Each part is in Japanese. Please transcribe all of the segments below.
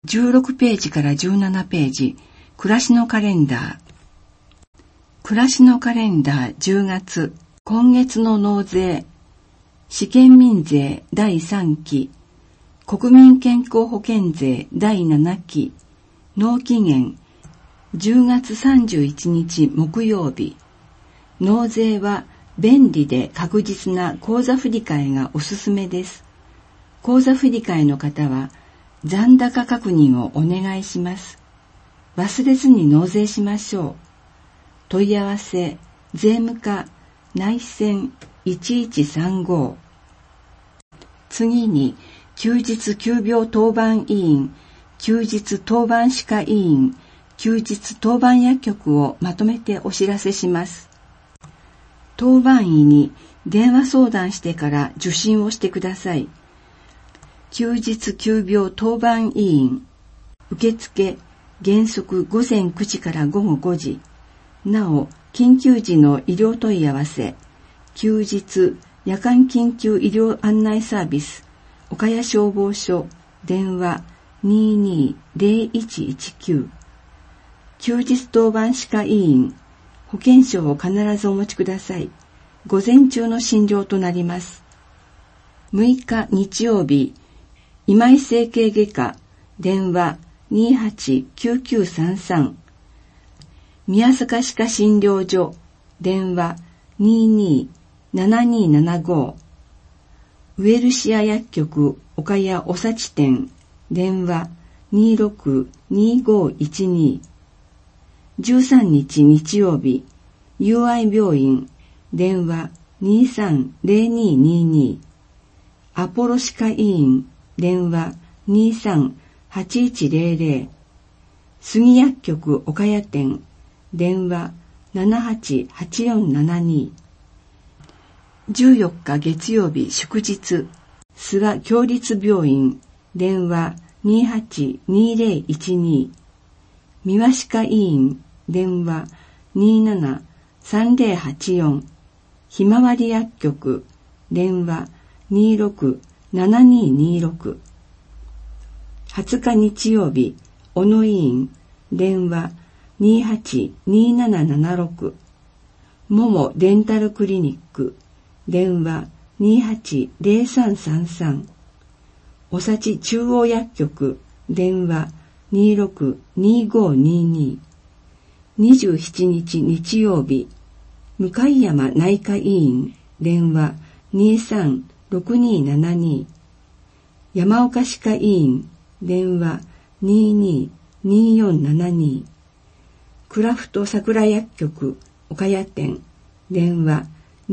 16ページから17ページ、暮らしのカレンダー。暮らしのカレンダー10月、今月の納税、試験民税第3期、国民健康保険税第7期、納期限、10月31日木曜日。納税は便利で確実な口座振替がおすすめです。口座振替の方は残高確認をお願いします。忘れずに納税しましょう。問い合わせ、税務課、内線1135。次に、休日急病当番委員、休日当番歯科医院、休日当番薬局をまとめてお知らせします。当番医に電話相談してから受診をしてください。休日急病当番委員、受付原則午前9時から午後5時。なお、緊急時の医療問い合わせ、休日夜間緊急医療案内サービス、岡谷消防署、電話220119。休日当番歯科医院、保険証を必ずお持ちください。午前中の診療となります。6日日曜日、今井整形外科、電話289933。宮坂歯科診療所、電話227275。ウェルシア薬局岡谷おさち店、電話262512。13日日曜日、UI 病院、電話230222。アポロ歯科医院、電話238100。杉薬局岡谷店、電話788472。14日月曜日祝日、諏訪共立病院、電話282012。三輪歯科医院、電話273084。ひまわり薬局、電話267226。20日日曜日、小野医院、電話282776。ももデンタルクリニック、電話280333。おさち中央薬局、電話262522。27日日曜日、向山内科医院、電話236272。山岡歯科医院、電話222472。クラフト桜薬局岡谷店、電話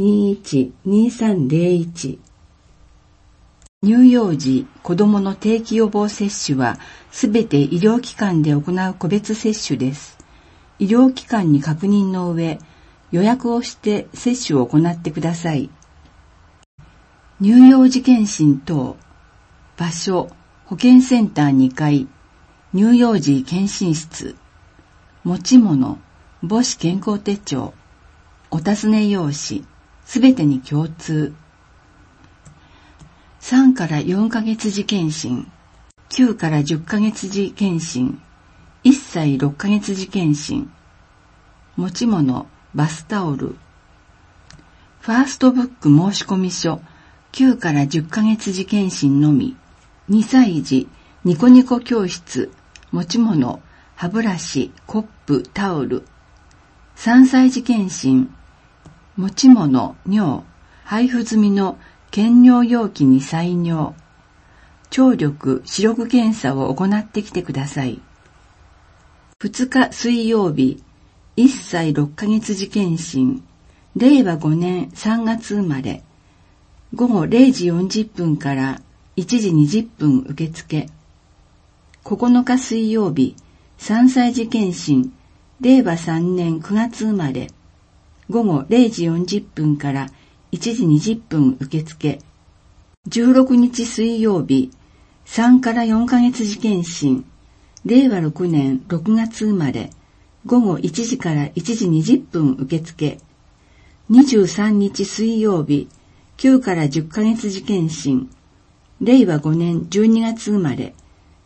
212301。乳幼児子どもの定期予防接種はすべて医療機関で行う個別接種です。医療機関に確認の上、予約をして接種を行ってください。乳幼児健診等、場所、保健センター2階、乳幼児健診室、持ち物、母子健康手帳、お尋ね用紙、すべてに共通。3から4ヶ月時健診、9から10ヶ月時健診、1歳6ヶ月時健診、持ち物、バスタオル、ファーストブック申込書、9から10ヶ月時健診のみ、2歳児、ニコニコ教室、持ち物、歯ブラシ、コップ、タオル、3歳児健診、持ち物、尿、配布済みの検尿容器に採尿、聴力、視力検査を行ってきてください。2日水曜日、1歳6ヶ月時健診、令和5年3月生まれ、午後0時40分から1時20分受付。9日水曜日、3歳児健診、令和3年9月生まれ、午後0時40分から1時20分受付。16日水曜日、3から4ヶ月時健診、令和6年6月生まれ、午後1時から1時20分受付。23日水曜日、9から10ヶ月時健診、令和5年12月生まれ、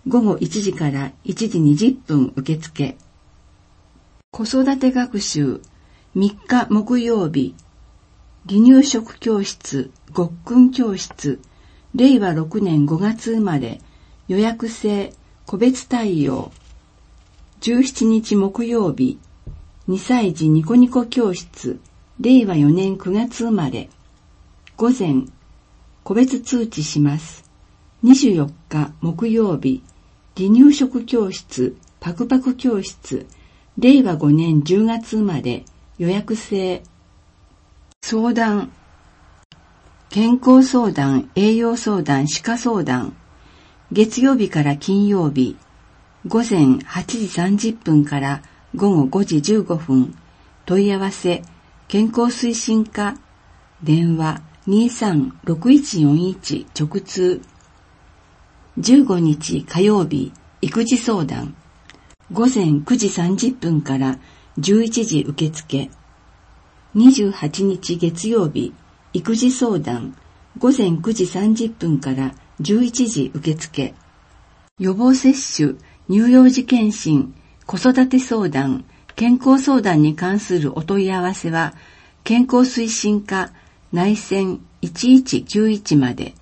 午後1時から1時20分受付。子育て学習3日木曜日、離乳食教室、ごっくん教室、令和6年5月生まれ、予約制、個別対応。17日木曜日、2歳児ニコニコ教室、令和4年9月生まれ。午前、個別通知します。24日木曜日、離乳食教室、パクパク教室、令和5年10月生まれ、予約制。相談、健康相談、栄養相談、歯科相談。月曜日から金曜日、午前8時30分から午後5時15分、問い合わせ、健康推進課、電話236141直通。15日火曜日、育児相談。午前9時30分から11時受付。28日月曜日、育児相談。午前9時30分から11時受付。予防接種、乳幼児健診、子育て相談、健康相談に関するお問い合わせは、健康推進課内線1191まで。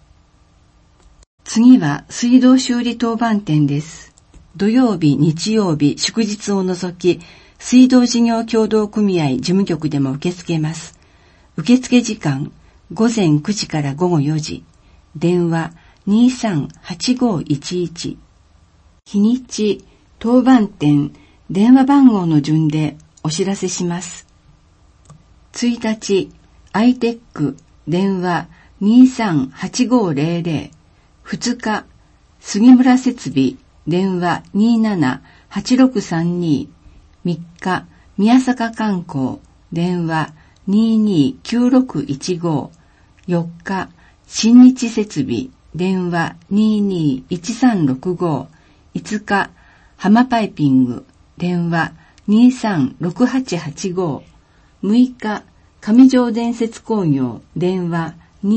次は水道修理当番店です。土曜日、日曜日、祝日を除き、水道事業協同組合事務局でも受け付けます。受付時間、午前9時から午後4時。電話238511。日にち、当番店、電話番号の順でお知らせします。1日、ITEC、電話238500。2日、杉村設備、電話278632。3日、宮坂観光、電話229615。4日、新日設備、電話221365。5日、浜パイピング、電話236885。6日、上条伝説工業、電話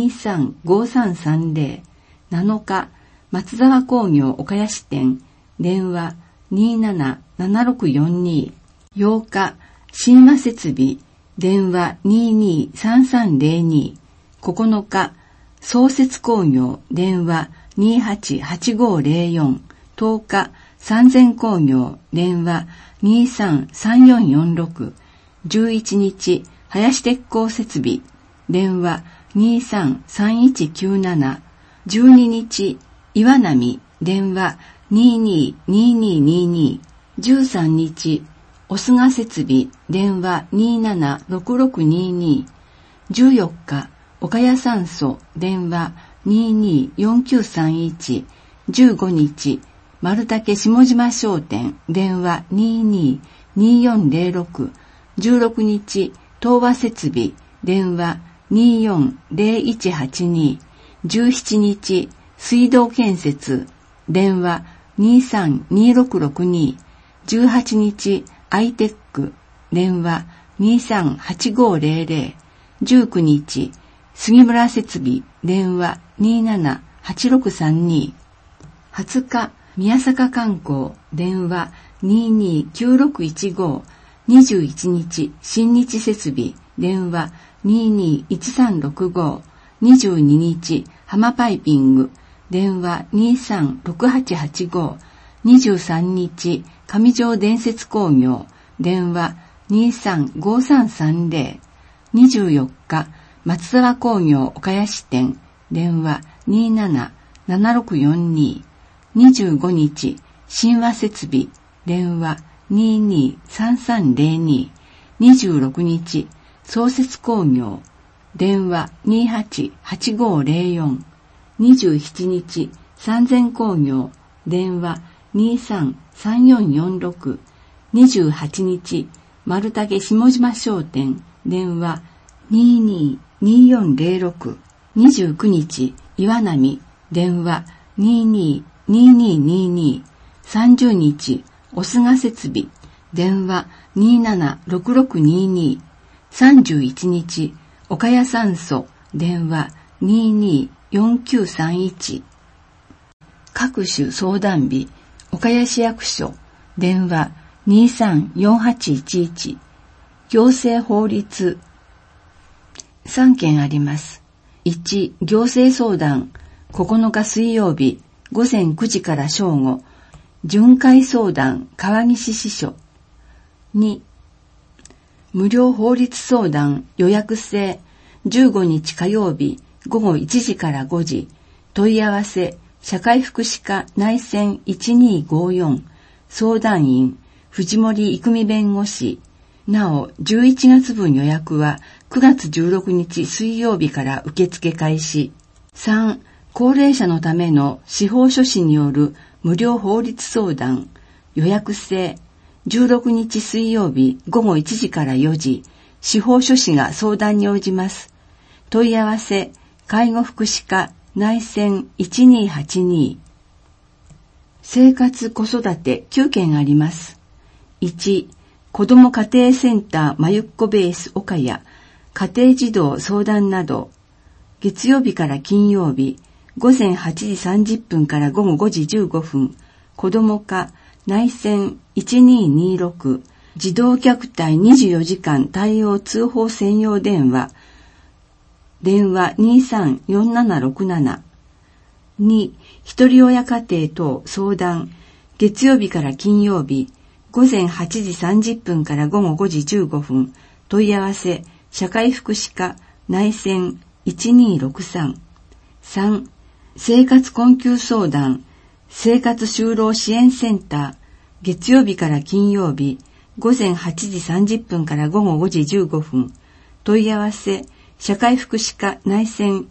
235330。7日、松沢工業岡谷支店、電話277642。8日、新和設備、電話223302。9日、創設工業、電話288504。10日、三千工業、電話233446。11日、林鉄工設備、電話233197。12日、岩波、電話222222。13日、おすが設備、電話276622。14日、岡谷酸素、電話224931。15日、丸竹下島商店、電話222406。16日、東和設備、電話240182。17日、水道建設、電話232662。18日、ITEC、電話238500。19日、杉村設備、電話278632。20日、宮坂観光、電話229615。21日、新日設備、電話221365。22日、浜パイピング、電話236885。23日、上条伝説工業、電話235330。24日、松沢工業岡谷支店、電話277642。25日、新和設備、電話223302。26日、創設工業、電話288504。27日、三千工業、電話233446。28日、丸竹下島商店、電話222406。29日、岩波、電話222222。30日、おすが設備、電話276622。31日、岡谷酸素、電話224931。 各種相談日、岡谷市役所、電話 23-4811、行政法律。3件あります。1、行政相談、9日水曜日、午前9時から正午、巡回相談、川岸支所。2、無料法律相談、予約制、15日火曜日、午後1時から5時、問い合わせ、社会福祉課内線1254、相談員、藤森育美弁護士。なお、11月分予約は9月16日水曜日から受付開始。3、高齢者のための司法書士による無料法律相談、予約制、16日水曜日午後1時から4時、司法書士が相談に応じます。問い合わせ、介護福祉課内線1282。生活子育て9件あります。1、子ども家庭センターまゆっこベース岡谷、家庭児童相談など、月曜日から金曜日、午前8時30分から午後5時15分、子ども課内線1226、児童虐待24時間対応通報専用電話、電話 23-4767。2、ひとり親家庭等相談、月曜日から金曜日、午前8時30分から午後5時15分、問い合わせ、社会福祉課内線1263。3、生活困窮相談、生活就労支援センター、月曜日から金曜日、午前8時30分から午後5時15分、問い合わせ、社会福祉課内線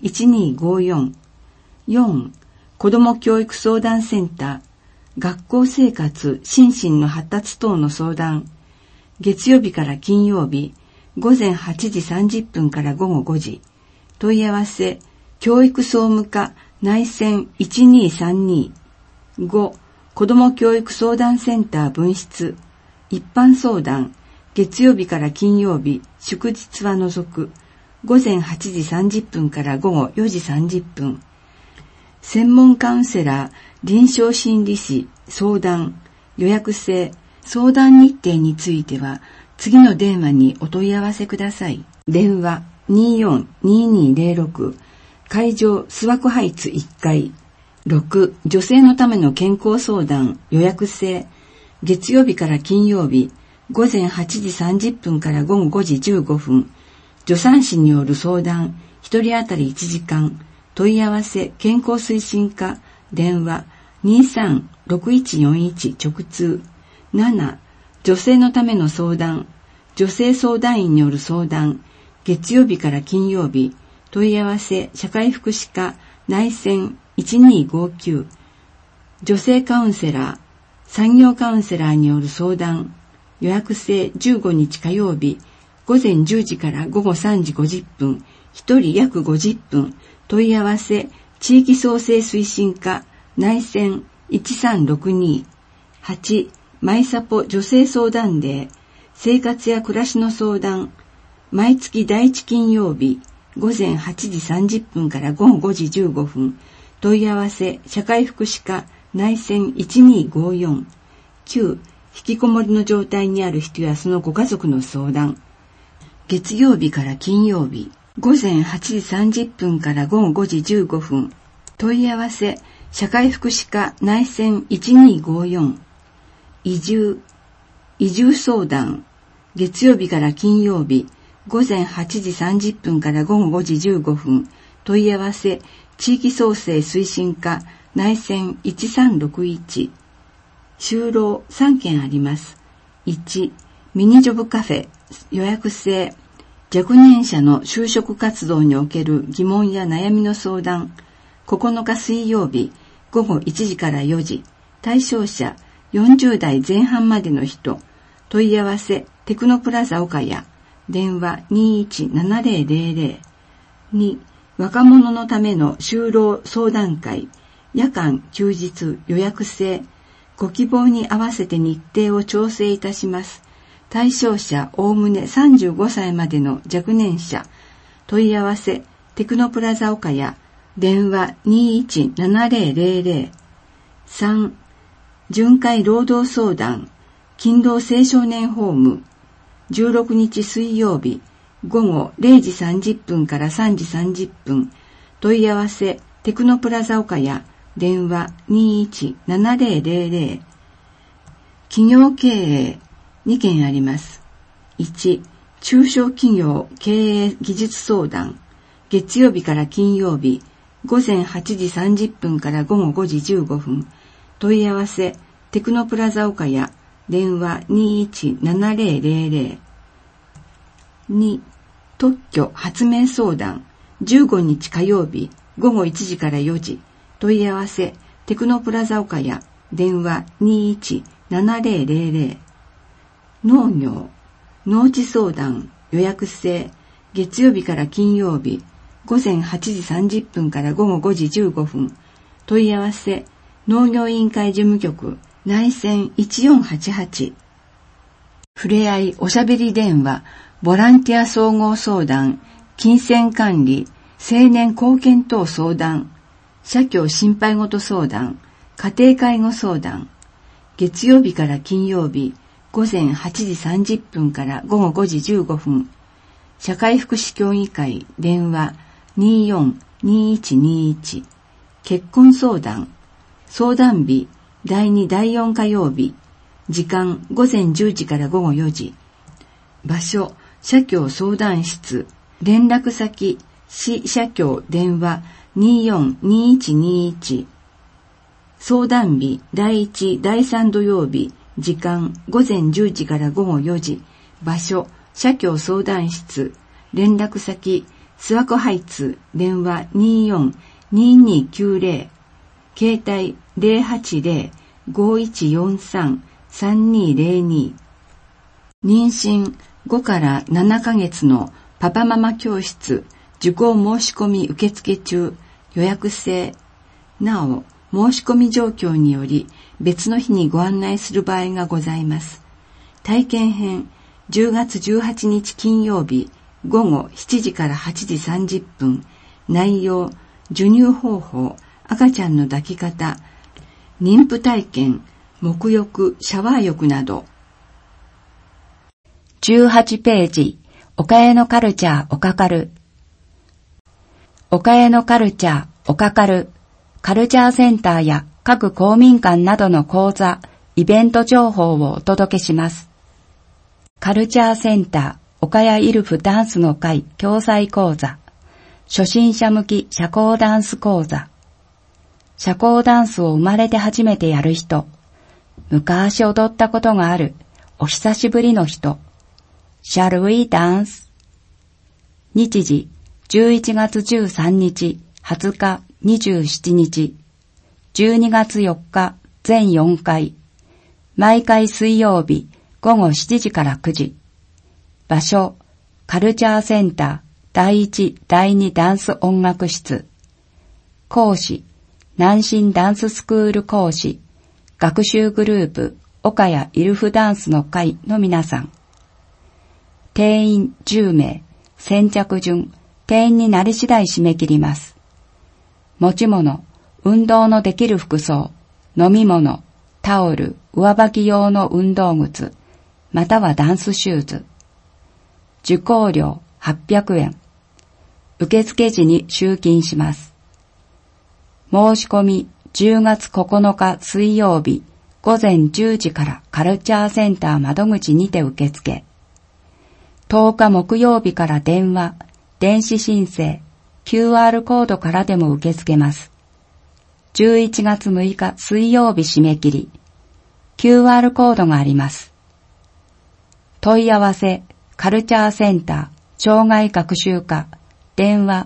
1254。4、子ども教育相談センター、学校生活、心身の発達等の相談、月曜日から金曜日、午前8時30分から午後5時、問い合わせ、教育総務課内線1232。5、子ども教育相談センター分室、一般相談、月曜日から金曜日、祝日は除く、午前8時30分から午後4時30分。専門カウンセラー、臨床心理士、相談、予約制、相談日程については、次の電話にお問い合わせください。電話 24-2206、会場諏訪湖ハイツ1階。6、女性のための健康相談、予約制、月曜日から金曜日、午前8時30分から午後5時15分、助産師による相談、1人当たり1時間、問い合わせ、健康推進課、電話、23-6141直通。7、女性のための相談、女性相談員による相談、月曜日から金曜日、問い合わせ、社会福祉課、内線1259。女性カウンセラー、産業カウンセラーによる相談、予約制15日火曜日、午前10時から午後3時50分、1人約50分、問い合わせ、地域創生推進課、内線1362。8、マイサポ女性相談デー、生活や暮らしの相談、毎月第1金曜日、午前8時30分から午後5時15分、問い合わせ、社会福祉課、内線1254。9、引きこもりの状態にある人やそのご家族の相談、月曜日から金曜日、午前8時30分から午後5時15分、問い合わせ、社会福祉課内線1254。移住相談、月曜日から金曜日、午前8時30分から午後5時15分、問い合わせ、地域創生推進課内線1361。就労3件あります。1、ミニジョブカフェ、予約制、若年者の就職活動における疑問や悩みの相談、9日水曜日、午後1時から4時、対象者40代前半までの人、問い合わせ、テクノプラザ岡谷、電話 217000。2、若者のための就労相談会、夜間休日予約制、ご希望に合わせて日程を調整いたします。対象者おおむね35歳までの若年者、問い合わせ、テクノプラザ岡谷、電話 217000。 3、巡回労働相談、勤労青少年ホーム、16日水曜日、午後0時30分から3時30分、問い合わせ、テクノプラザ岡谷、電話 21-7000。企業経営2件あります。1、中小企業経営技術相談、月曜日から金曜日、午前8時30分から午後5時15分、問い合わせ、テクノプラザ岡谷、電話 21-7000。2、特許発明相談、15日火曜日、午後1時から4時、問い合わせ、テクノプラザ岡谷、電話 21-7000。農業、農地相談、予約制、月曜日から金曜日、午前8時30分から午後5時15分、問い合わせ、農業委員会事務局、内線1488。ふれあいおしゃべり電話、ボランティア総合相談、金銭管理、青年貢献等相談、社協心配事相談、家庭介護相談、月曜日から金曜日、午前8時30分から午後5時15分、社会福祉協議会、電話 24-2121、結婚相談、相談日、第2第4火曜日、時間午前10時から午後4時、場所、社協相談室、連絡先、市社協電話 24-2121、相談日、第1第3土曜日、時間午前10時から午後4時、場所、社協相談室、連絡先、諏訪湖ハイツ、電話 24-2290、携帯 080-5143-3202。妊娠5から7ヶ月のパパママ教室、受講申し込み受付中、予約制。なお、申し込み状況により別の日にご案内する場合がございます。体験編、10月18日金曜日、午後7時から8時30分。内容、授乳方法、赤ちゃんの抱き方、妊婦体験、沐浴、シャワー浴など。 18ページ、岡谷のカルチャー岡カル。岡谷のカルチャー岡カル。カルチャーセンターや各公民館などの講座、イベント情報をお届けします。カルチャーセンター岡谷イルフダンスの会共催講座。初心者向き社交ダンス講座。社交ダンスを生まれて初めてやる人。昔踊ったことがあるお久しぶりの人。Shall we dance? 日時11月13日、20日、27日、12月4日、全4回、毎回水曜日、午後7時から9時。場所、カルチャーセンター、第1、第2ダンス音楽室。講師、南進ダンススクール講師、学習グループ、岡谷イルフダンスの会の皆さん。定員10名、先着順、定員になり次第締め切ります。持ち物、運動のできる服装、飲み物、タオル、上履き用の運動靴、またはダンスシューズ。受講料800円。受付時に集金します。申し込み10月9日水曜日午前10時からカルチャーセンター窓口にて受付。10日木曜日から電話、電子申請、QR コードからでも受け付けます。11月6日水曜日締め切り。QR コードがあります。問い合わせ、カルチャーセンター、障害学習課、電話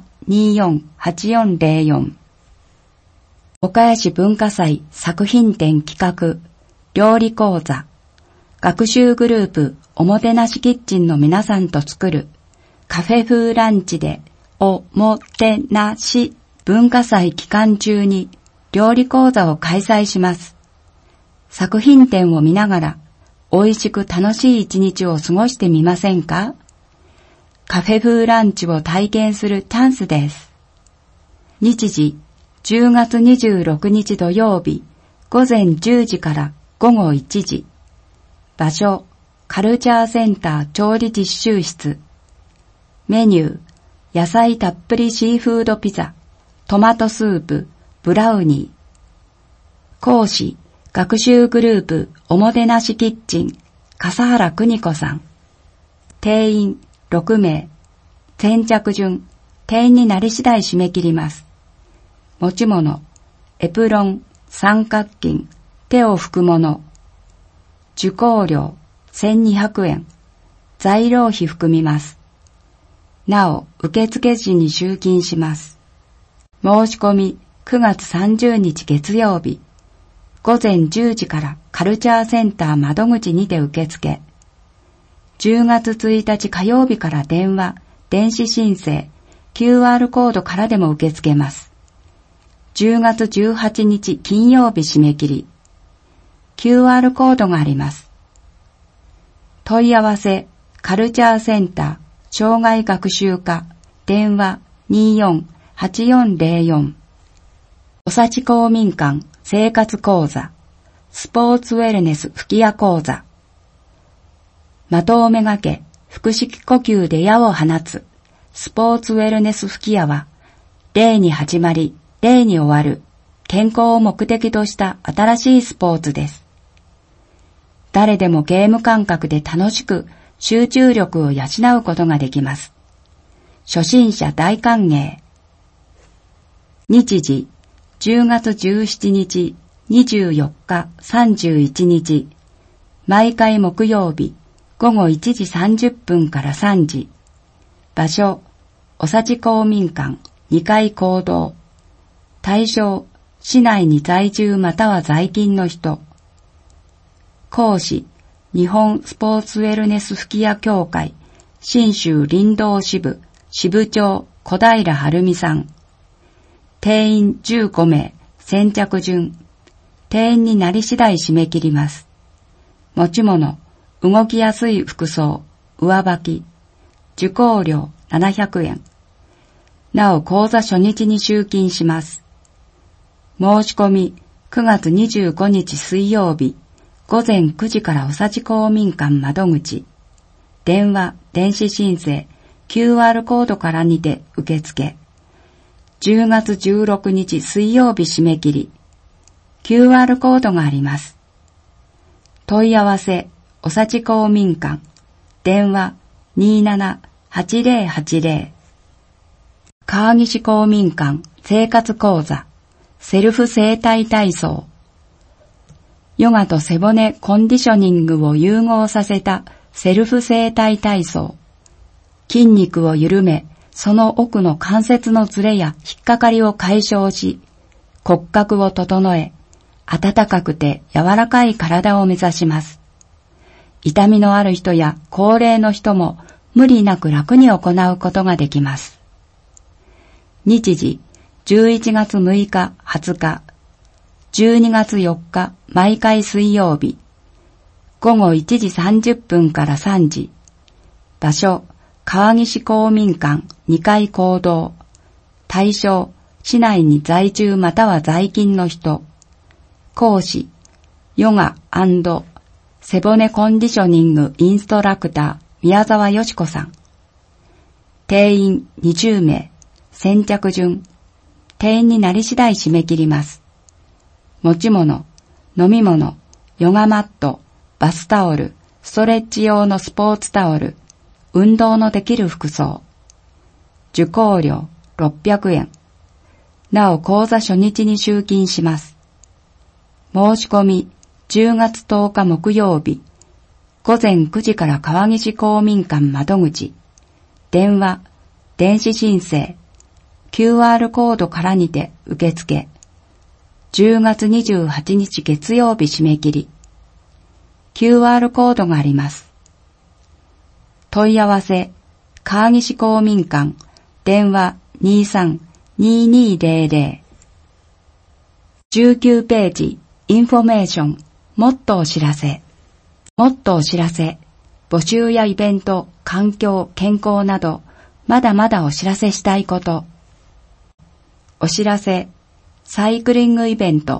24-8404。岡谷市文化祭作品展企画、料理講座、学習グループおもてなしキッチンの皆さんと作るカフェ風ランチでおもてなし。文化祭期間中に料理講座を開催します。作品展を見ながら美味しく楽しい一日を過ごしてみませんか？カフェ風ランチを体験するチャンスです。日時10月26日土曜日午前10時から午後1時。場所、カルチャーセンター調理実習室。メニュー、野菜たっぷりシーフードピザ、トマトスープ、ブラウニー。講師、学習グループおもてなしキッチン、笠原邦子さん。定員6名。先着順、定員になり次第締め切ります。持ち物、エプロン、三角巾、手を拭くもの。受講料、1200円。材料費含みます。なお、受付時に集金します。申し込み、9月30日月曜日。午前10時からカルチャーセンター窓口にて受付。10月1日火曜日から電話、電子申請、QR コードからでも受け付けます。10月18日金曜日締め切り。QR コードがあります。問い合わせ、カルチャーセンター、障害学習課、電話 24-8404。おさち公民館生活講座、スポーツウェルネス吹き矢講座。的をめがけ、腹式呼吸で矢を放つ、スポーツウェルネス吹き矢は、礼に始まり、礼に終わる、健康を目的とした新しいスポーツです。誰でもゲーム感覚で楽しく集中力を養うことができます。初心者大歓迎。日時、10月17日、24日、31日。毎回木曜日、午後1時30分から3時。場所、おさち公民館2階講堂。対象、市内に在住または在勤の人。講師、日本スポーツウェルネス吹き矢協会、信州林道支部、支部長、小平晴美さん。定員15名、先着順。定員になり次第締め切ります。持ち物、動きやすい服装、上履き。受講料700円。なお講座初日に集金します。申し込み9月25日水曜日午前9時からおさち公民館窓口。電話、電子申請、QR コードからにて受付。10月16日水曜日締め切り。QR コードがあります。問い合わせ、おさち公民館。電話27-8080。川岸公民館生活講座。セルフ整体体操。ヨガと背骨コンディショニングを融合させたセルフ整体体操。筋肉を緩め、その奥の関節のずれや引っかかりを解消し、骨格を整え、温かくて柔らかい体を目指します。痛みのある人や高齢の人も無理なく楽に行うことができます。日時、11月6日20日、12月4日毎回水曜日、午後1時30分から3時。場所、川岸公民館2階講堂。対象、市内に在住または在勤の人。講師、ヨガ&背骨コンディショニングインストラクター宮沢よし子さん。定員20名、先着順。定員になり次第締め切ります。持ち物、飲み物、ヨガマット、バスタオル、ストレッチ用のスポーツタオル、運動のできる服装。受講料600円。なお講座初日に集金します。申し込み10月10日木曜日、午前9時から川岸公民館窓口。電話、電子申請、QR コードからにて受付。10月28日月曜日締め切り。QR コードがあります。問い合わせ、川岸公民館、電話 23-2200。19ページ、インフォメーション、もっとお知らせ。もっとお知らせ、募集やイベント、環境、健康など、まだまだお知らせしたいこと。お知らせ、サイクリングイベント、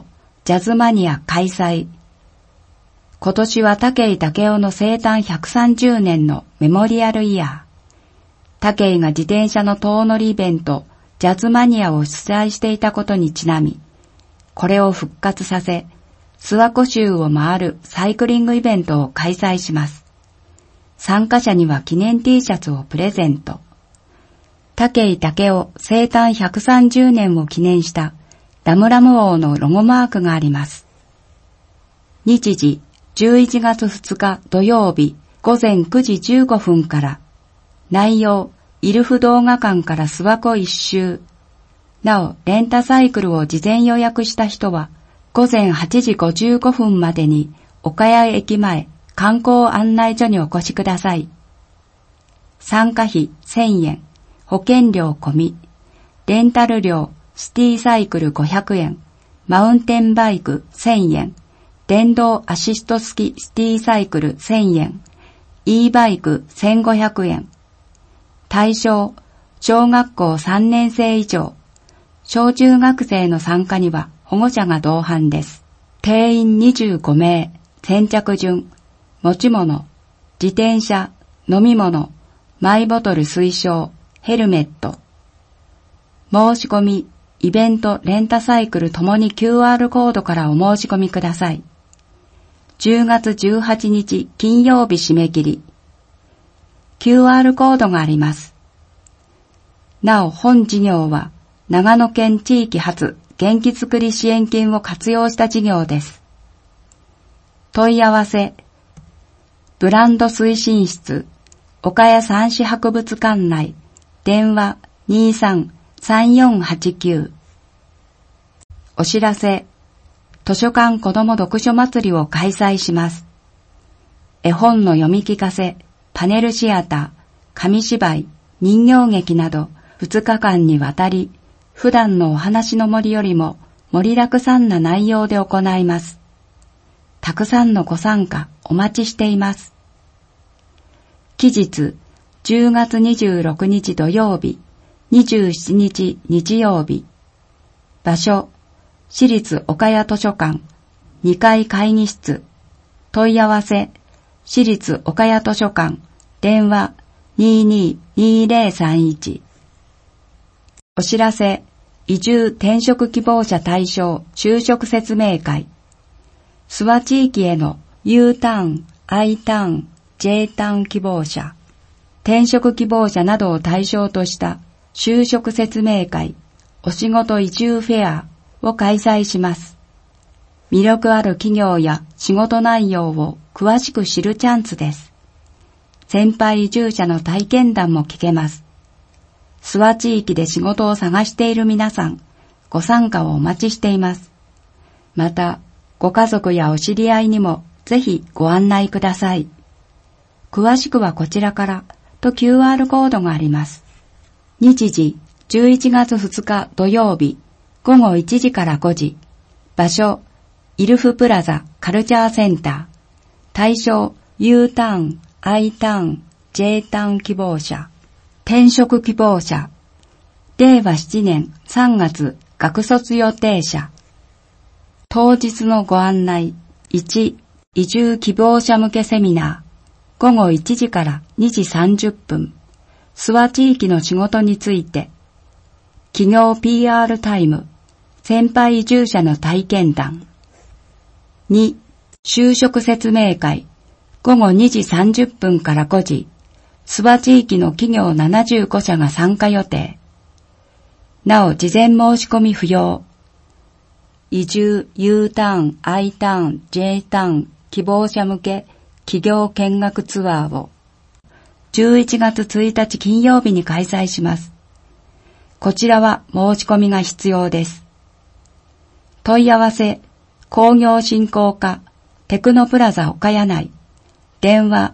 ジャズマニア開催。今年は武井武雄の生誕130年のメモリアルイヤー。武井が自転車の遠乗りイベント、ジャズマニアを主催していたことにちなみ、これを復活させ、諏訪湖州を回るサイクリングイベントを開催します。参加者には記念 T シャツをプレゼント。武井武雄生誕130年を記念したラムラム王のロゴマークがあります。日時11月2日土曜日午前9時15分から。内容、イルフ動画館から諏訪湖一周。なお、レンタサイクルを事前予約した人は、午前8時55分までに岡谷駅前観光案内所にお越しください。参加費1000円、保険料込み、レンタル料シティサイクル500円、マウンテンバイク1000円、電動アシスト付きシティサイクル1000円、e バイク1500円。対象、小学校3年生以上、小中学生の参加には保護者が同伴です。定員25名、先着順、持ち物、自転車、飲み物、マイボトル推奨、ヘルメット。申し込み、イベント、レンタサイクルともに QR コードからお申し込みください。10月18日金曜日締め切り。QR コードがあります。なお、本事業は長野県地域発元気づくり支援金を活用した事業です。問い合わせ、ブランド推進室、岡谷三市博物館内、電話23-3489。お知らせ、図書館子ども読書祭りを開催します。絵本の読み聞かせ、パネルシアター、紙芝居、人形劇など2日間にわたり、普段のお話の森よりも盛りだくさんな内容で行います。たくさんのご参加お待ちしています。期日、10月26日土曜日、27日日曜日。場所、市立岡谷図書館、2階会議室。問い合わせ、市立岡谷図書館、電話222031。お知らせ、移住転職希望者対象就職説明会。諏訪地域への U ターン、I ターン、J ターン希望者、転職希望者などを対象とした就職説明会、お仕事移住フェアを開催します。魅力ある企業や仕事内容を詳しく知るチャンスです。先輩移住者の体験談も聞けます。諏訪地域で仕事を探している皆さん、ご参加をお待ちしています。また、ご家族やお知り合いにもぜひご案内ください。詳しくはこちらからと QR コードがあります。日時、11月2日土曜日、午後1時から5時。場所、イルフプラザカルチャーセンター。対象、U ターン、I ターン、J ターン希望者。転職希望者。令和7年3月学卒予定者。当日のご案内。1、移住希望者向けセミナー。午後1時から2時30分。諏訪地域の仕事について。企業 PR タイム。先輩移住者の体験談。2、就職説明会。午後2時30分から5時。諏訪地域の企業75社が参加予定。なお、事前申し込み不要。移住 U ターン、I ターン、J ターン、希望者向け企業見学ツアーを11月1日金曜日に開催します。こちらは申し込みが必要です。問い合わせ、工業振興課、テクノプラザ岡谷内、電話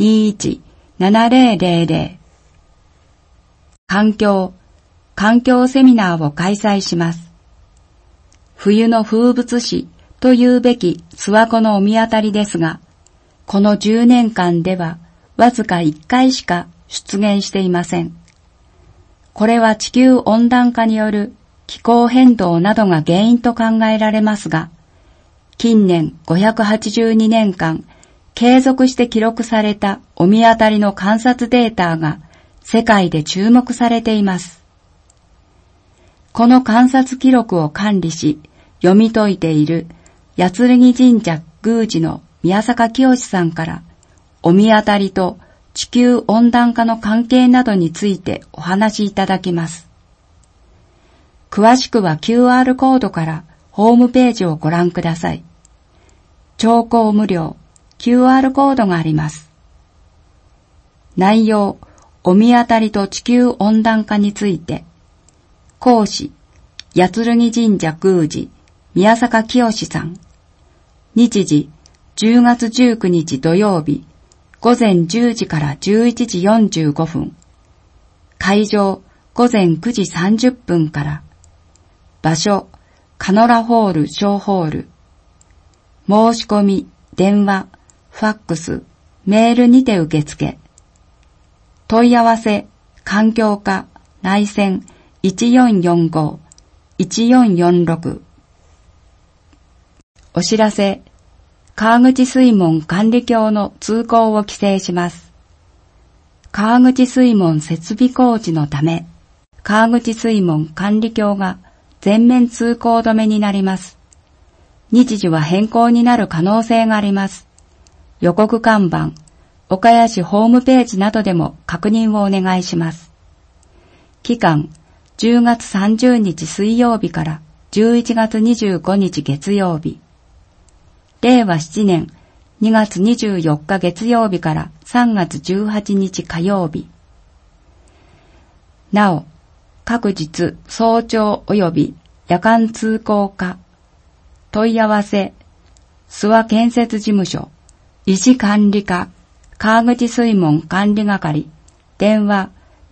21-7000。環境セミナーを開催します。冬の風物詩というべき諏訪湖のお見当たりですが、この10年間ではわずか1回しか出現していません。これは地球温暖化による気候変動などが原因と考えられますが、 近年582年間、継続して記録された御神渡りの観察データが世界で注目されています。この観察記録を管理し、読み解いている八剣神社宮司の宮坂清さんから、御神渡りと地球温暖化の関係などについてお話しいただきます。詳しくは QR コードからホームページをご覧ください。聴講無料 QR コードがあります。内容、御神渡りと地球温暖化について、講師、八剣神社宮司、宮坂清さん。日時、10月19日土曜日、午前10時から11時45分。会場、午前9時30分から。場所、カノラホール小ホール。申し込み、電話、ファックス、メールにて受付。問い合わせ、環境課、内線、1445-1446。お知らせ、川口水門管理橋の通行を規制します。川口水門設備工事のため、川口水門管理橋が全面通行止めになります。日時は変更になる可能性があります。予告看板、岡谷市ホームページなどでも確認をお願いします。期間、10月30日水曜日から11月25日月曜日。令和7年2月24日月曜日から3月18日火曜日。なお、各日早朝及び夜間通行可。問い合わせ、諏訪建設事務所、石管理課、川口水門管理係、電話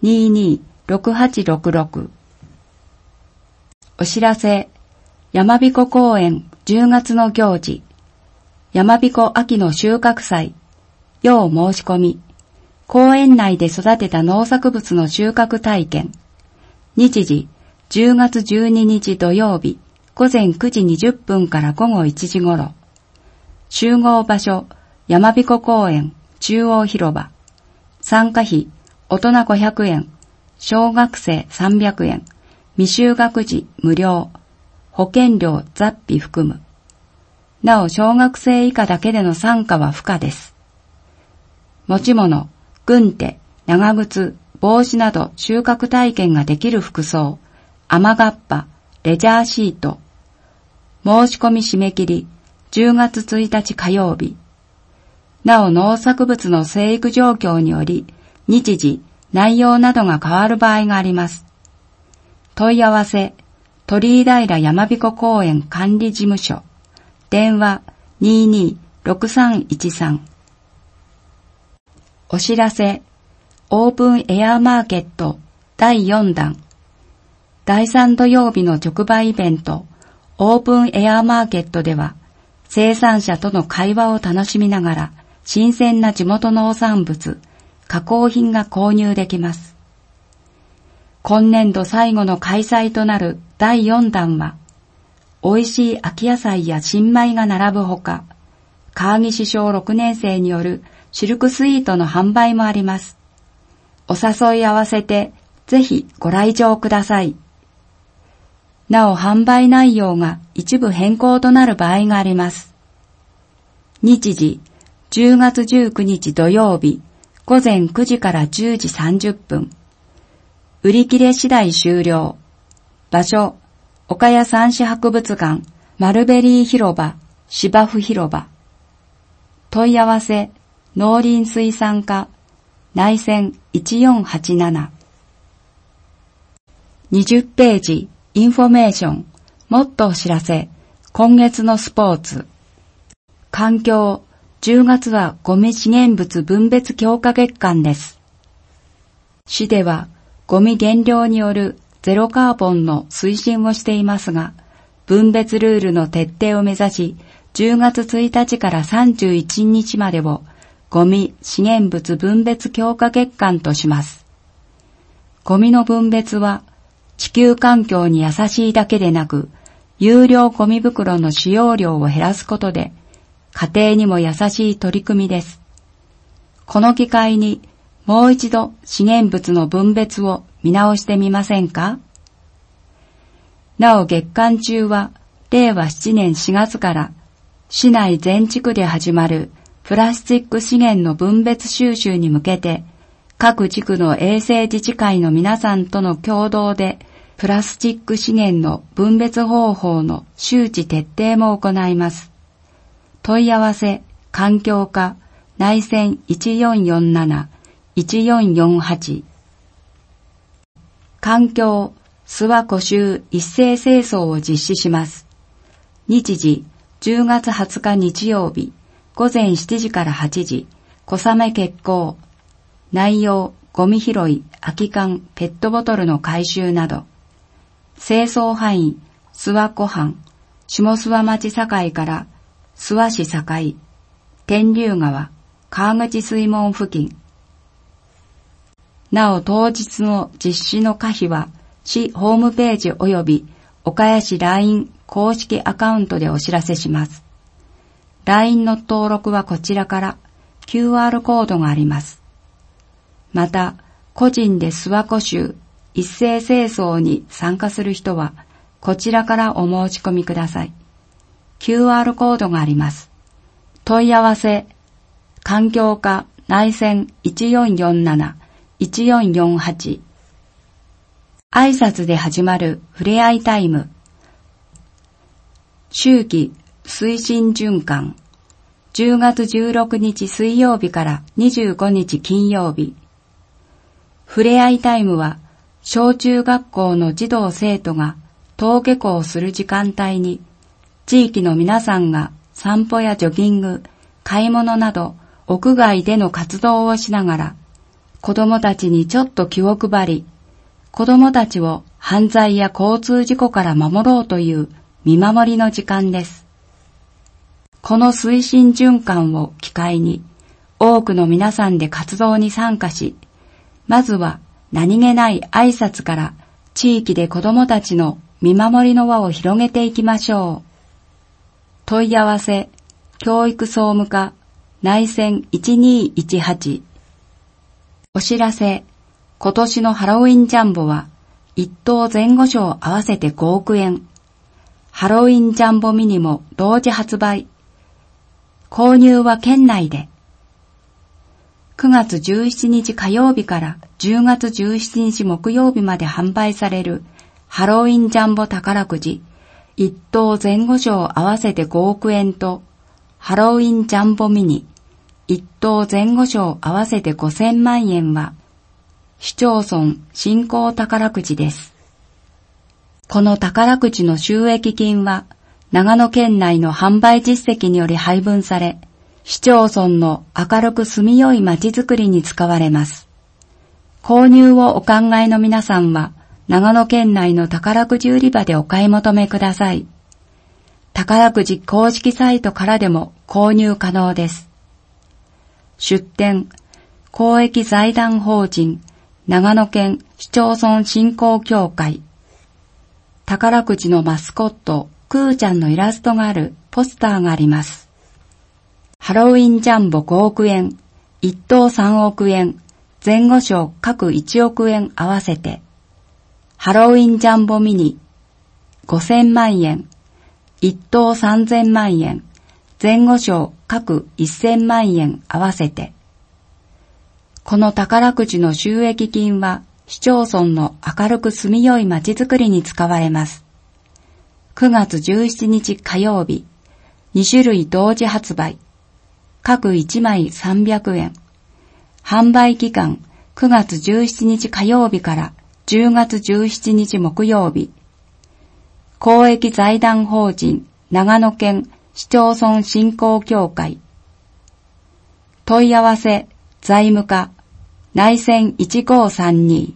226866。お知らせ、山彦公園10月の行事、山彦秋の収穫祭、要申し込み、公園内で育てた農作物の収穫体験、日時、10月12日土曜日、午前9時20分から午後1時頃。集合場所、山彦公園、中央広場。参加費、大人500円、小学生300円、未就学児無料、保険料雑費含む。なお、小学生以下だけでの参加は不可です。持ち物、軍手、長靴、帽子など収穫体験ができる服装、雨がっぱ、レジャーシート。申し込み締め切り、10月1日火曜日。なお、農作物の生育状況により、日時、内容などが変わる場合があります。問い合わせ、鳥居平山彦公園管理事務所。電話226313。お知らせ、オープンエアマーケット第4弾。第3土曜日の直売イベント、オープンエアマーケットでは、生産者との会話を楽しみながら、新鮮な地元農産物、加工品が購入できます。今年度最後の開催となる第4弾は、美味しい秋野菜や新米が並ぶほか、川岸小6年生によるシルクスイートの販売もあります。お誘い合わせて、ぜひご来場ください。なお、販売内容が一部変更となる場合があります。日時、10月19日土曜日、午前9時から10時30分。売り切れ次第終了。場所、岡谷三種博物館、マルベリー広場、芝生広場。問い合わせ、農林水産課、内線1487。20ページ、インフォメーション、もっとお知らせ、今月のスポーツ。環境、10月はゴミ資源物分別強化月間です。市では、ゴミ減量によるゼロカーボンの推進をしていますが、分別ルールの徹底を目指し、10月1日から31日までをゴミ資源物分別強化月間とします。ゴミの分別は地球環境に優しいだけでなく、 有料ゴミ袋の使用量を減らすことで、家庭にも優しい取り組みです。この機会にもう一度資源物の分別を見直してみませんか？なお月間中は令和7年4月から市内全地区で始まるプラスチック資源の分別収集に向けて各地区の衛生自治会の皆さんとの共同でプラスチック資源の分別方法の周知徹底も行います。問い合わせ環境課内線 1447-1448 環境諏訪湖周一斉清掃を実施します。日時10月20日日曜日午前7時から8時小雨決行。内容ゴミ拾い、空き缶、ペットボトルの回収など。清掃範囲諏訪湖畔下諏訪町境から諏訪市境天竜川川口水門付近。なお当日の実施の可否は市ホームページ及び岡谷市 LINE 公式アカウントでお知らせします。LINE の登録はこちらから QR コードがあります。また、個人で諏訪湖周一斉清掃に参加する人はこちらからお申し込みください。QR コードがあります。問い合わせ環境課内線 1447-1448 挨拶で始まるふれあいタイム。秋季推進循環10月16日水曜日から25日金曜日。ふれあいタイムは小中学校の児童生徒が登下校する時間帯に地域の皆さんが散歩やジョギング、買い物など屋外での活動をしながら子どもたちにちょっと気を配り、子どもたちを犯罪や交通事故から守ろうという見守りの時間です。この推進循環を機会に多くの皆さんで活動に参加し、まずは何気ない挨拶から地域で子どもたちの見守りの輪を広げていきましょう。問い合わせ教育総務課内線 1218 お知らせ今年のハロウィンジャンボは1等前後賞合わせて5億円。ハロウィンジャンボミニも同時発売。購入は県内で。9月17日火曜日から10月17日木曜日まで販売されるハロウィンジャンボ宝くじ1等前後賞合わせて5億円とハロウィンジャンボミニ1等前後賞合わせて5000万円は市町村振興宝くじです。この宝くじの収益金は長野県内の販売実績により配分され、市町村の明るく住みよい街づくりに使われます。購入をお考えの皆さんは、長野県内の宝くじ売り場でお買い求めください。宝くじ公式サイトからでも購入可能です。出店、公益財団法人、長野県市町村振興協会。宝くじのマスコット、クーちゃんのイラストがあるポスターがあります。ハロウィンジャンボ5億円、1等3億円、前後賞各1億円合わせて、ハロウィンジャンボミニ5000万円、1等3000万円、前後賞各1000万円合わせて、この宝くじの収益金は市町村の明るく住みよい街づくりに使われます。9月17日火曜日、2種類同時発売。各1枚300円。販売期間9月17日火曜日から10月17日木曜日。公益財団法人長野県市町村振興協会。問い合わせ財務課内線1532。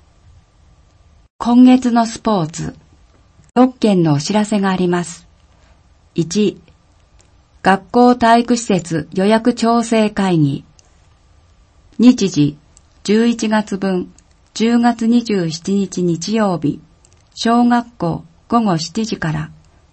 今月のスポーツ。6件のお知らせがあります。1、学校体育施設予約調整会議。日時、11月分、10月27日日曜日、小学校午後7時から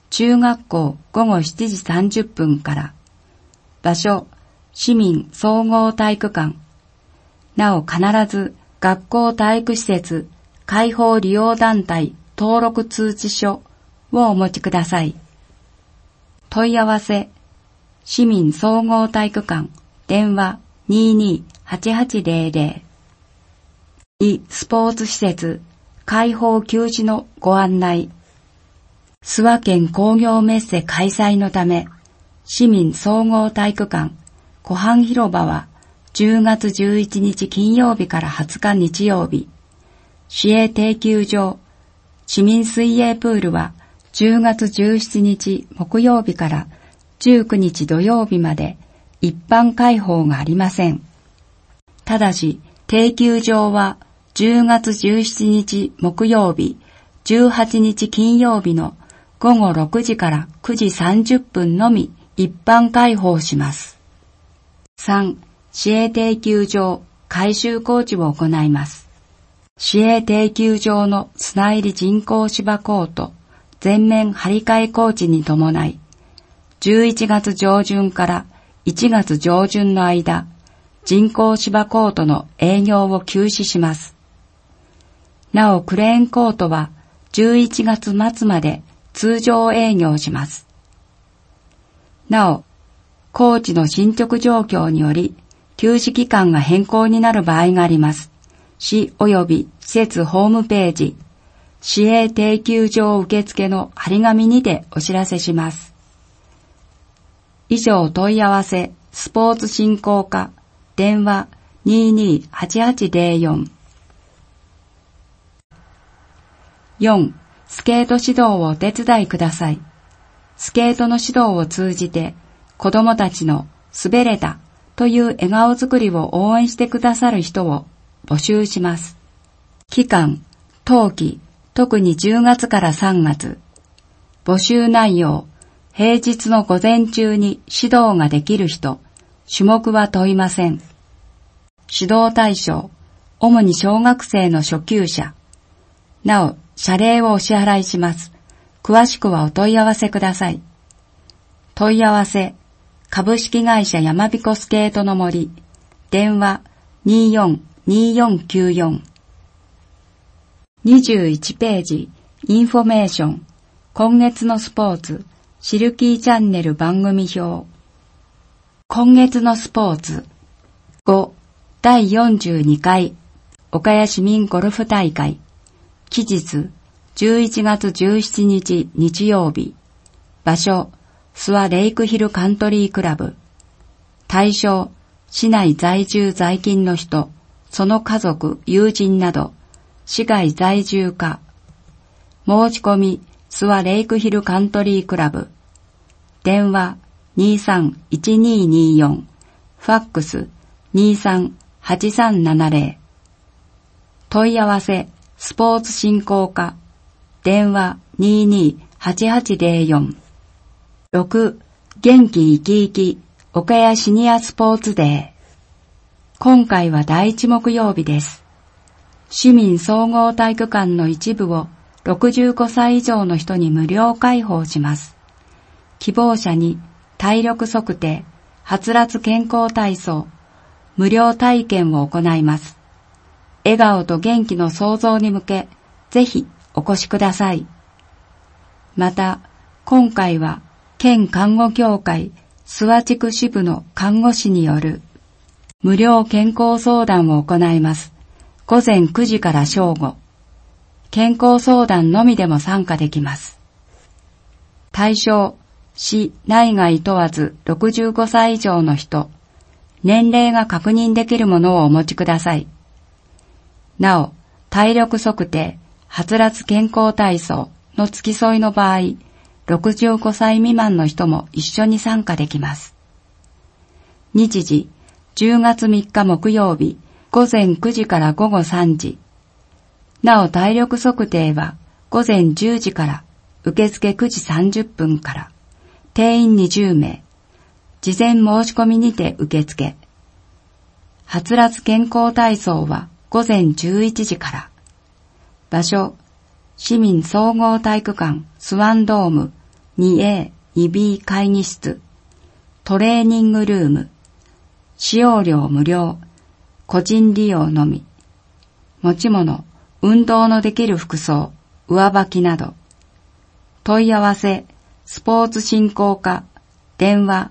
中学校午後7時30分から。場所、市民総合体育館。なお必ず学校体育施設開放利用団体登録通知書をお持ちください。問い合わせ、市民総合体育館、電話22-8800。スポーツ施設開放休止のご案内。諏訪県工業メッセ開催のため、市民総合体育館湖畔広場は10月11日金曜日から20日日曜日、市営定休場、市民水泳プールは10月17日木曜日から19日土曜日まで一般開放がありません。ただし、定休場は10月17日木曜日、18日金曜日の午後6時から9時30分のみ一般開放します。3. 市営定休場改修工事を行います。市営定休場の砂入り人工芝コート全面張り替え工事に伴い、11月上旬から1月上旬の間、人工芝コートの営業を休止します。なおクレーンコートは11月末まで通常営業します。なお、工事の進捗状況により、休止期間が変更になる場合があります。市及び施設ホームページ、市営定休場受付の張り紙にてお知らせします。以上問い合わせ、スポーツ振興課、電話22-8804。4. スケート指導をお手伝いください。スケートの指導を通じて、子供たちの滑れたという笑顔作りを応援してくださる人を募集します。期間、冬季、特に10月から3月。募集内容、平日の午前中に指導ができる人、種目は問いません。指導対象、主に小学生の初級者。なお、謝礼をお支払いします。詳しくはお問い合わせください。問い合わせ、株式会社やまびこスケートの森、電話242494。21ページ、インフォメーション、今月のスポーツ、シルキーチャンネル番組表。今月のスポーツ、5、第42回、岡谷市民ゴルフ大会、期日、11月17日日曜日。場所、諏訪レイクヒルカントリークラブ。対象、市内在住在勤の人、その家族、友人など、市外在住か。申し込み、諏訪レイクヒルカントリークラブ。電話、231224。ファックス、238370。問い合わせ、スポーツ振興課。電話228804。6. 元気生き生き岡谷シニアスポーツデー。今回は第1木曜日です。市民総合体育館の一部を65歳以上の人に無料開放します。希望者に体力測定、はつらつ健康体操、無料体験を行います。笑顔と元気の創造に向け、ぜひお越しください。また、今回は県看護協会諏訪地区支部の看護師による無料健康相談を行います。午前9時から正午。健康相談のみでも参加できます。対象、市内外問わず65歳以上の人、年齢が確認できるものをお持ちください。なお、体力測定、はつらつ健康体操の付き添いの場合、65歳未満の人も一緒に参加できます。日時、10月3日木曜日、午前9時から午後3時。なお体力測定は午前10時から受付9時30分から、定員20名、事前申し込みにて受付。はつらつ健康体操は午前11時から。場所、市民総合体育館スワンドーム 2A、2B 会議室、トレーニングルーム、使用料無料、個人利用のみ、持ち物、運動のできる服装、上履きなど、問い合わせ、スポーツ振興課、電話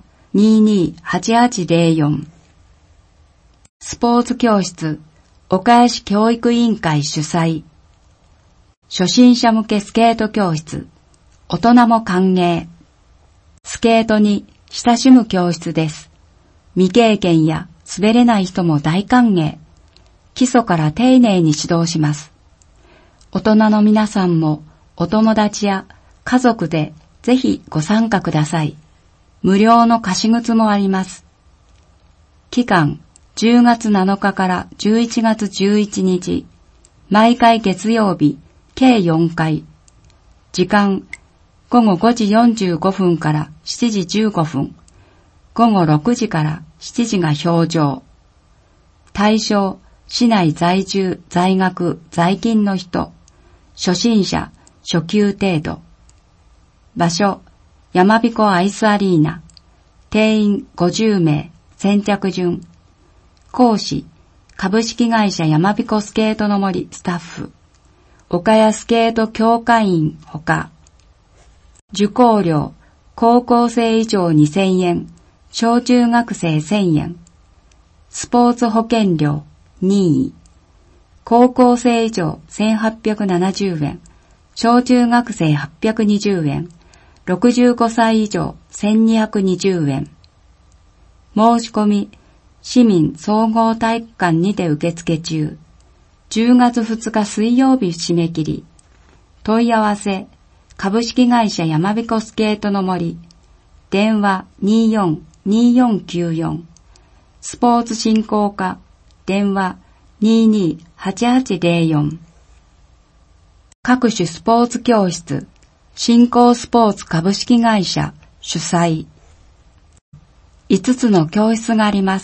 228804、スポーツ教室、岡谷市教育委員会主催、初心者向けスケート教室、大人も歓迎、スケートに親しむ教室です。未経験や滑れない人も大歓迎。基礎から丁寧に指導します。大人の皆さんもお友達や家族でぜひご参加ください。無料の貸し靴もあります。期間10月7日から11月11日、毎回月曜日計4回。時間午後5時45分から7時15分。午後6時から7時が表情。対象、市内在住、在学、在勤の人。初心者、初級程度。場所、やまびこアイスアリーナ。定員50名、先着順。講師、株式会社やまびこスケートの森スタッフ。岡谷スケート協会員ほか。受講料、高校生以上2000円、小中学生1000円。スポーツ保険料、任意。高校生以上1870円、小中学生820円、65歳以上1220円。申し込み、市民総合体育館にて受付中。10月2日水曜日締め切り。問い合わせ、株式会社やまびこスケートの森。電話242494。スポーツ振興課。電話228804。各種スポーツ教室。振興スポーツ株式会社主催。5つの教室があります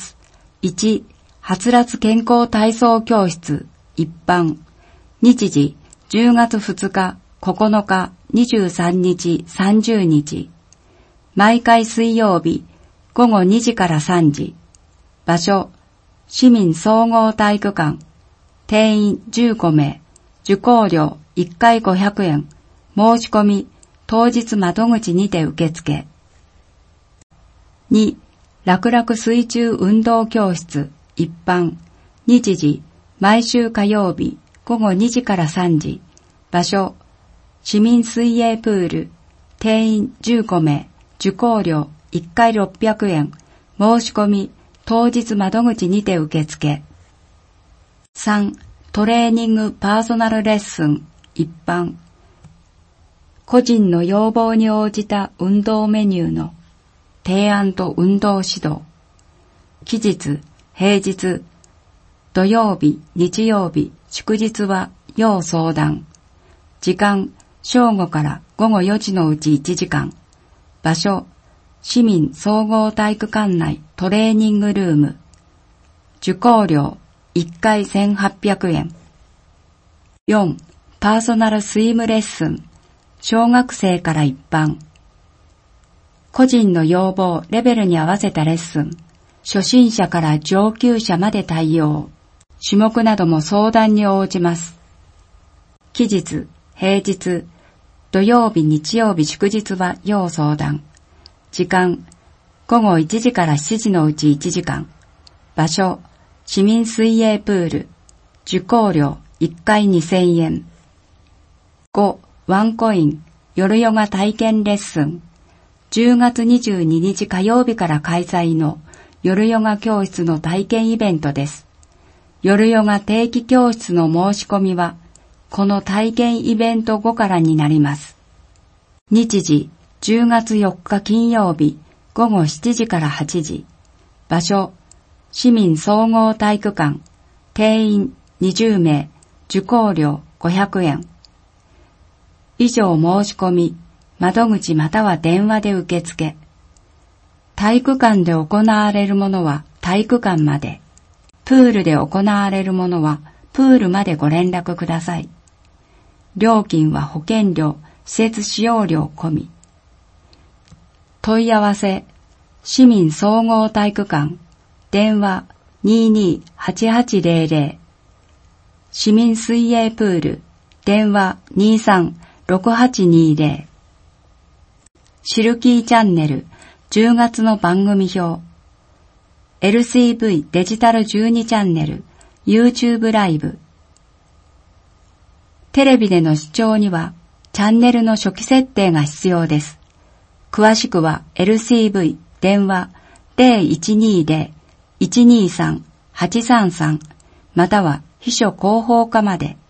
。1、はつらつ健康体操教室。一般。日時、10月2日、9日、23日、30日。毎回水曜日、午後2時から3時。場所、市民総合体育館。定員15名。受講料1回500円。申し込み、当日窓口にて受付。2、楽々水中運動教室。一般。日時、毎週火曜日、午後2時から3時。場所、市民水泳プール。定員15名。受講料1回600円。申し込み、当日窓口にて受付。3、トレーニングパーソナルレッスン。一般。個人の要望に応じた運動メニューの提案と運動指導。期日、平日、土曜日、日曜日、祝日は要相談。時間、正午から午後4時のうち1時間。場所、市民総合体育館内トレーニングルーム。受講料、1回1800円。4、パーソナルスイムレッスン。小学生から一般。個人の要望、レベルに合わせたレッスン。初心者から上級者まで対応。種目なども相談に応じます。期日、平日、土曜日、日曜日、祝日は要相談。時間、午後1時から7時のうち1時間。場所、市民水泳プール。受講料1回2000円。5、ワンコイン、夜ヨガ体験レッスン。10月22日火曜日から開催の夜ヨガ教室の体験イベントです。夜ヨガ定期教室の申し込みは、この体験イベント後からになります。日時、10月4日金曜日、午後7時から8時。場所、市民総合体育館。定員20名。受講料500円。以上申し込み、窓口または電話で受付。体育館で行われるものは体育館まで。プールで行われるものはプールまでご連絡ください。料金は保険料、施設使用料込み。 問い合わせ、市民総合体育館、電話228800、市民水泳プール、電話236820、シルキーチャンネル、10月の番組表、LCV デジタル12チャンネル、YouTube ライブ。テレビでの視聴には、チャンネルの初期設定が必要です。詳しくは LCV 電話 0120-123-833 または秘書広報課まで。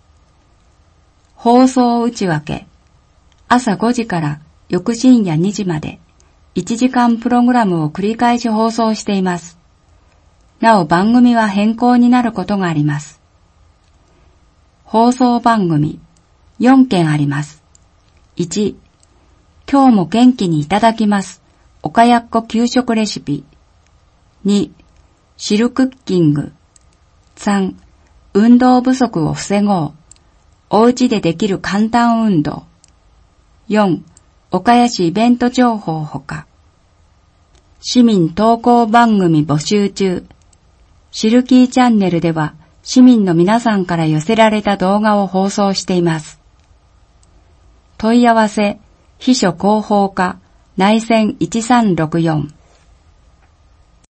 放送内訳。朝5時から翌深夜2時まで1時間プログラムを繰り返し放送しています。なお番組は変更になることがあります。放送番組4件あります。1、今日も元気にいただきます。おかやっこ給食レシピ。2、シルクッキング。3、運動不足を防ごう。お家でできる簡単運動。4、岡谷市イベント情報ほか。市民投稿番組募集中。シルキーチャンネルでは市民の皆さんから寄せられた動画を放送しています。問い合わせ、秘書広報課、内線1364